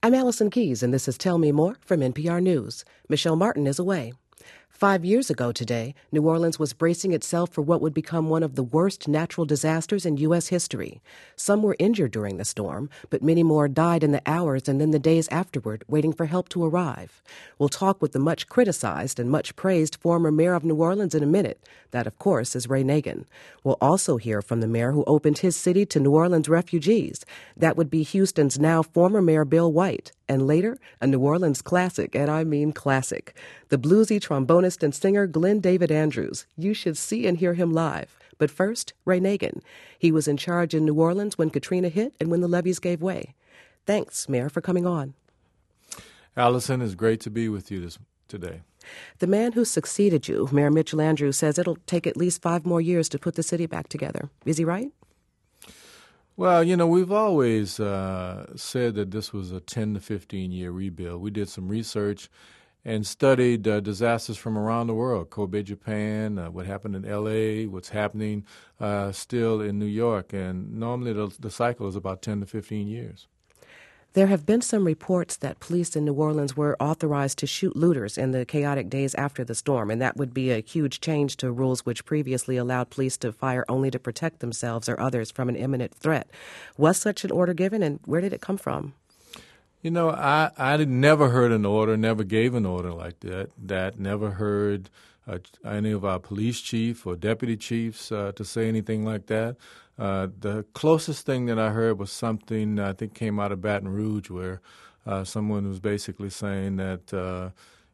I'm Allison Keyes, and this is Tell Me More from NPR News. Michelle Martin is away. 5 years ago today, New Orleans was bracing itself for what would become one of the worst natural disasters in U.S. history. Some were injured during the storm, but many more died in the hours and then the days afterward, waiting for help to arrive. We'll talk with the much criticized and much praised former mayor of New Orleans in a minute. That, of course, is Ray Nagin. We'll also hear from the mayor who opened his city to New Orleans refugees. That would be Houston's now former mayor Bill White. And later, a New Orleans classic, and I mean classic. The bluesy trombonist and singer Glenn David Andrews. You should see and hear him live. But first, Ray Nagin. He was in charge in New Orleans when Katrina hit and when the levees gave way. Thanks, Mayor, for coming on. Allison, it's great to be with you today. The man who succeeded you, Mayor Mitchell Andrews, says it'll take at least 5 more years to put the city back together. Is he right? Well, we've always said that this was a 10 to 15-year rebuild. We did some research and studied disasters from around the world, Kobe, Japan, what happened in L.A., what's happening still in New York. And normally the cycle is about 10 to 15 years. There have been some reports that police in New Orleans were authorized to shoot looters in the chaotic days after the storm, and that would be a huge change to rules which previously allowed police to fire only to protect themselves or others from an imminent threat. Was such an order given, and where did it come from? I never heard an order, never gave an order like that. Never heard any of our police chief or deputy chiefs to say anything like that. The closest thing that I heard was something I think came out of Baton Rouge, where someone was basically saying that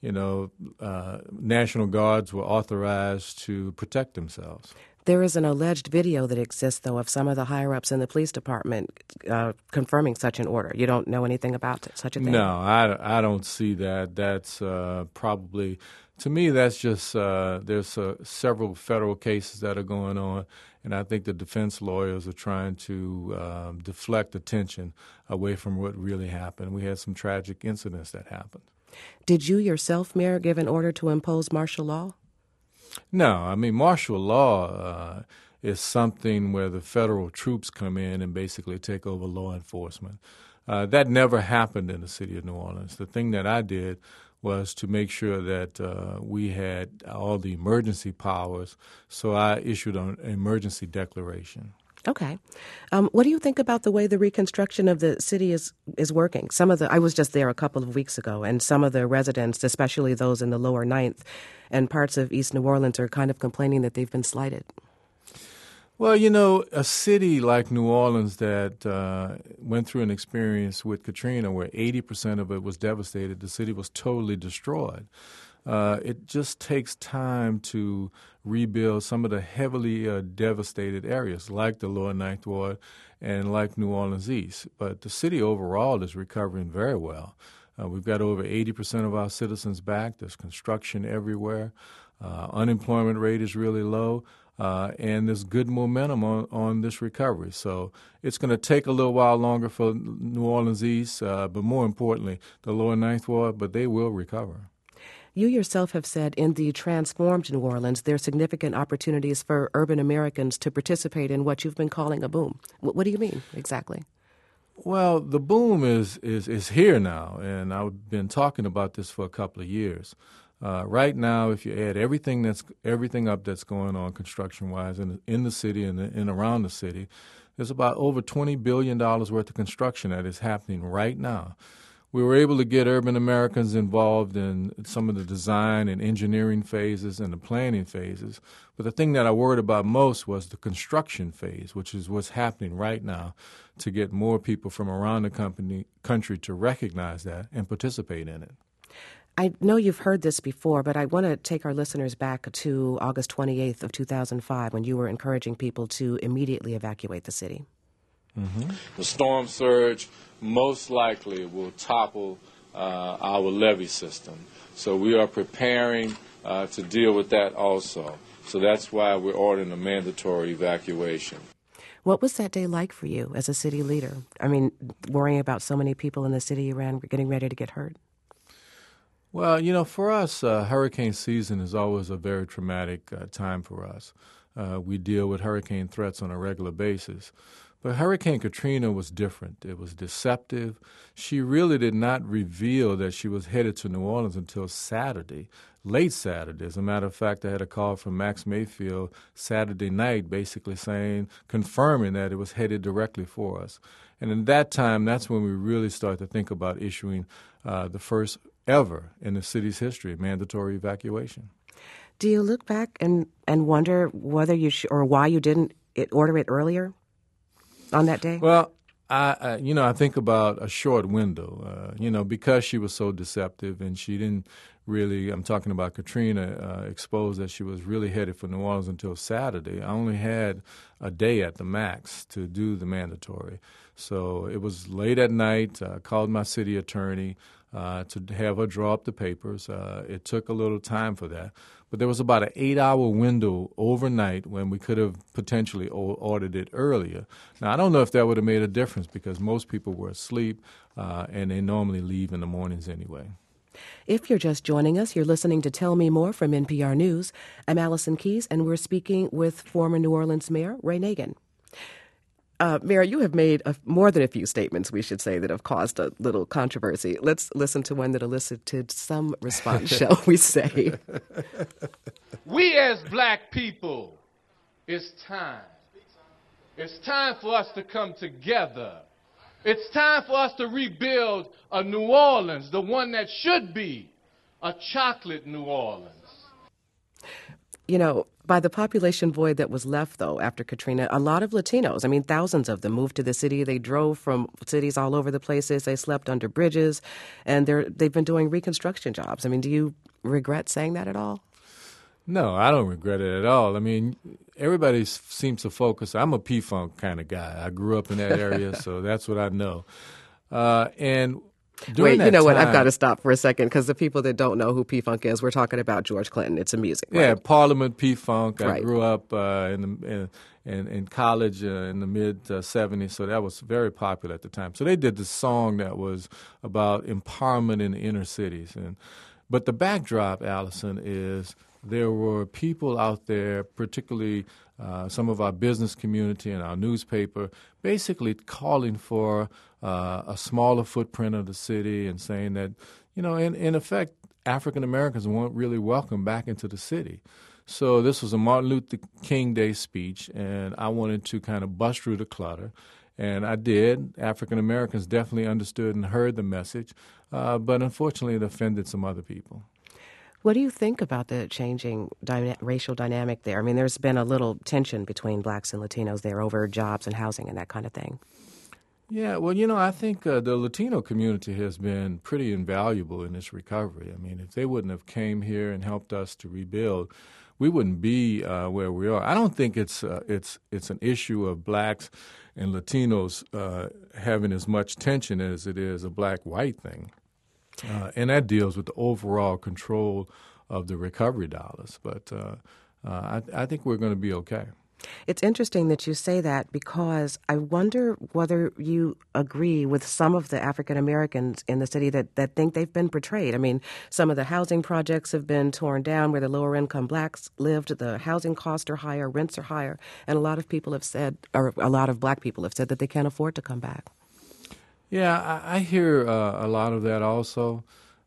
National Guards were authorized to protect themselves. There is an alleged video that exists, though, of some of the higher-ups in the police department confirming such an order. You don't know anything about such a thing? No, I don't see that. That's probably, to me, that's just there's several federal cases that are going on, and I think the defense lawyers are trying to deflect attention away from what really happened. We had some tragic incidents that happened. Did you yourself, Mayor, give an order to impose martial law? No, I mean, martial law is something where the federal troops come in and basically take over law enforcement. That never happened in the city of New Orleans. The thing that I did was to make sure that we had all the emergency powers, so I issued an emergency declaration. Okay. What do you think about the way the reconstruction of the city is working? I was just there a couple of weeks ago, and some of the residents, especially those in the lower Ninth and parts of East New Orleans, are kind of complaining that they've been slighted. Well, a city like New Orleans that went through an experience with Katrina where 80% of it was devastated, the city was totally destroyed. It just takes time to rebuild some of the heavily devastated areas like the Lower Ninth Ward and like New Orleans East. But the city overall is recovering very well. We've got over 80% of our citizens back. There's construction everywhere. Unemployment rate is really low. And there's good momentum on this recovery. So it's going to take a little while longer for New Orleans East, but more importantly, the Lower Ninth Ward, but they will recover. You yourself have said in the transformed New Orleans, there are significant opportunities for urban Americans to participate in what you've been calling a boom. What do you mean exactly? Well, the boom is here now, and I've been talking about this for a couple of years. Right now, if you add everything up that's going on construction-wise in the city and around the city, there's about over $20 billion worth of construction that is happening right now. We were able to get urban Americans involved in some of the design and engineering phases and the planning phases. But the thing that I worried about most was the construction phase, which is what's happening right now, to get more people from around the country to recognize that and participate in it. I know you've heard this before, but I want to take our listeners back to August 28th of 2005 when you were encouraging people to immediately evacuate the city. Mm-hmm. The storm surge most likely will topple our levee system. So we are preparing to deal with that also. So that's why we're ordering a mandatory evacuation. What was that day like for you as a city leader? I mean, worrying about so many people in the city you ran getting ready to get hurt. Well, for us, hurricane season is always a very traumatic time for us. We deal with hurricane threats on a regular basis. But Hurricane Katrina was different. It was deceptive. She really did not reveal that she was headed to New Orleans until Saturday, late Saturday. As a matter of fact, I had a call from Max Mayfield Saturday night basically confirming that it was headed directly for us. And in that time, that's when we really started to think about issuing the first ever in the city's history mandatory evacuation. Do you look back and wonder whether or why you didn't order it earlier on that day? Well, I think about a short window, because she was so deceptive and she didn't really, I'm talking about Katrina, exposed that she was really headed for New Orleans until Saturday. I only had a day at the max to do the mandatory. So it was late at night. I called my city attorney to have her draw up the papers. It took a little time for that. But there was about an 8-hour window overnight when we could have potentially ordered it earlier. Now, I don't know if that would have made a difference because most people were asleep and they normally leave in the mornings anyway. If you're just joining us, you're listening to Tell Me More from NPR News. I'm Allison Keyes, and we're speaking with former New Orleans Mayor Ray Nagin. Mayor, you have made more than a few statements, we should say, that have caused a little controversy. Let's listen to one that elicited some response, shall we say. We as black people, it's time. It's time for us to come together. It's time for us to rebuild a New Orleans, the one that should be a chocolate New Orleans. By the population void that was left, though, after Katrina, a lot of Latinos, thousands of them moved to the city. They drove from cities all over the places. They slept under bridges, and they've been doing reconstruction jobs. Do you regret saying that at all? No, I don't regret it at all. Everybody seems to focus. I'm a P-Funk kind of guy. I grew up in that area, so that's what I know. Wait, you know what? I've got to stop for a second because the people that don't know who P-Funk is, we're talking about George Clinton. It's a music, right? Yeah, Parliament P-Funk. Right. I grew up in college in the mid-'70s, so that was very popular at the time. So they did this song that was about empowerment in the inner cities. But the backdrop, Allison, is there were people out there, particularly some of our business community and our newspaper, basically calling for a smaller footprint of the city and saying that, in effect, African Americans weren't really welcome back into the city. So this was a Martin Luther King Day speech, and I wanted to kind of bust through the clutter. And I did. African Americans definitely understood and heard the message, but unfortunately it offended some other people. What do you think about the changing racial dynamic there? There's been a little tension between blacks and Latinos there over jobs and housing and that kind of thing. Yeah, well, I think the Latino community has been pretty invaluable in this recovery. If they wouldn't have came here and helped us to rebuild, we wouldn't be where we are. I don't think it's an issue of blacks and Latinos having as much tension as it is a black-white thing. And that deals with the overall control of the recovery dollars. But I think we're going to be okay. It's interesting that you say that because I wonder whether you agree with some of the African Americans in the city that think they've been betrayed. Some of the housing projects have been torn down where the lower income blacks lived. The housing costs are higher, rents are higher. And a lot of people have said, or a lot of black people have said that they can't afford to come back. Yeah, I hear a lot of that also.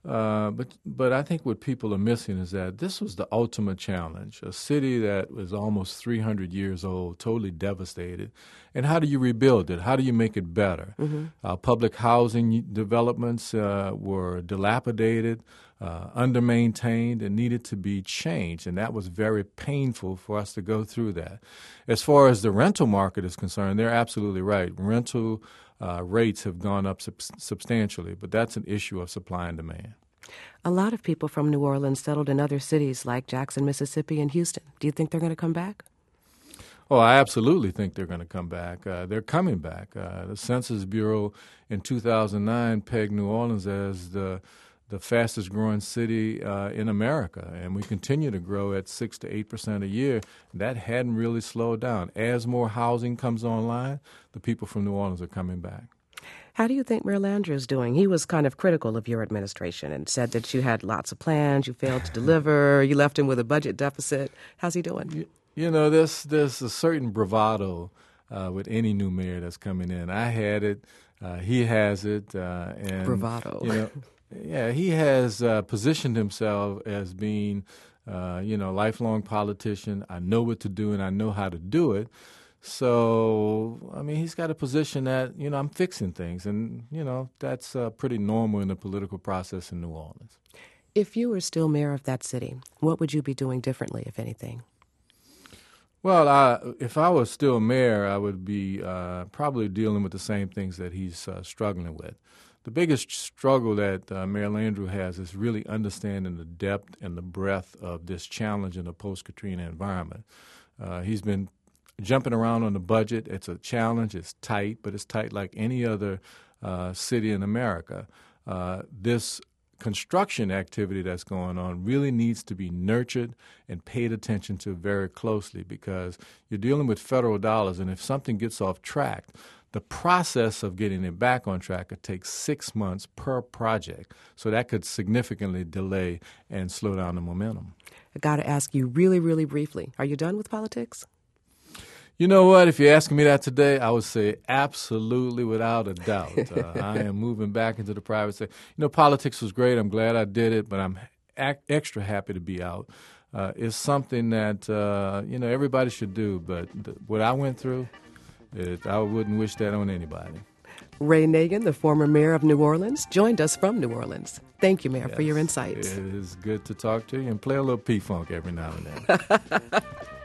But I think what people are missing is that this was the ultimate challenge, a city that was almost 300 years old, totally devastated. And how do you rebuild it? How do you make it better? Mm-hmm. Public housing developments were dilapidated, under-maintained, and needed to be changed. And that was very painful for us to go through that. As far as the rental market is concerned, they're absolutely right. Rental rates have gone up substantially, but that's an issue of supply and demand. A lot of people from New Orleans settled in other cities like Jackson, Mississippi, and Houston. Do you think they're going to come back? Oh, I absolutely think they're going to come back. They're coming back. The Census Bureau in 2009 pegged New Orleans as the fastest growing city in America, and we continue to grow at 6 to 8% a year. That hadn't really slowed down. As more housing comes online, the people from New Orleans are coming back. How do you think Mayor Landrieu's doing? He was kind of critical of your administration and said that you had lots of plans, you failed to deliver, you left him with a budget deficit. How's he doing? There's a certain bravado with any new mayor that's coming in. I had it. He has it. And, bravado. Yeah, he has positioned himself as being, lifelong politician. I know what to do and I know how to do it. So, he's got a position that, I'm fixing things. And, that's pretty normal in the political process in New Orleans. If you were still mayor of that city, what would you be doing differently, if anything? Well, if I was still mayor, I would be probably dealing with the same things that he's struggling with. The biggest struggle that Mayor Landrieu has is really understanding the depth and the breadth of this challenge in the post-Katrina environment. He's been jumping around on the budget. It's a challenge. It's tight, but it's tight like any other city in America. This construction activity that's going on really needs to be nurtured and paid attention to very closely, because you're dealing with federal dollars, and if something gets off track, the process of getting it back on track could take 6 months per project. So that could significantly delay and slow down the momentum. I got to ask you really, really briefly, are you done with politics? You know what? If you're asking me that today, I would say absolutely, without a doubt. I am moving back into the private sector. Politics was great. I'm glad I did it, but I'm extra happy to be out. It's something that, everybody should do. But what I went through, I wouldn't wish that on anybody. Ray Nagin, the former mayor of New Orleans, joined us from New Orleans. Thank you, Mayor, for your insights. It is good to talk to you and play a little P-Funk every now and then.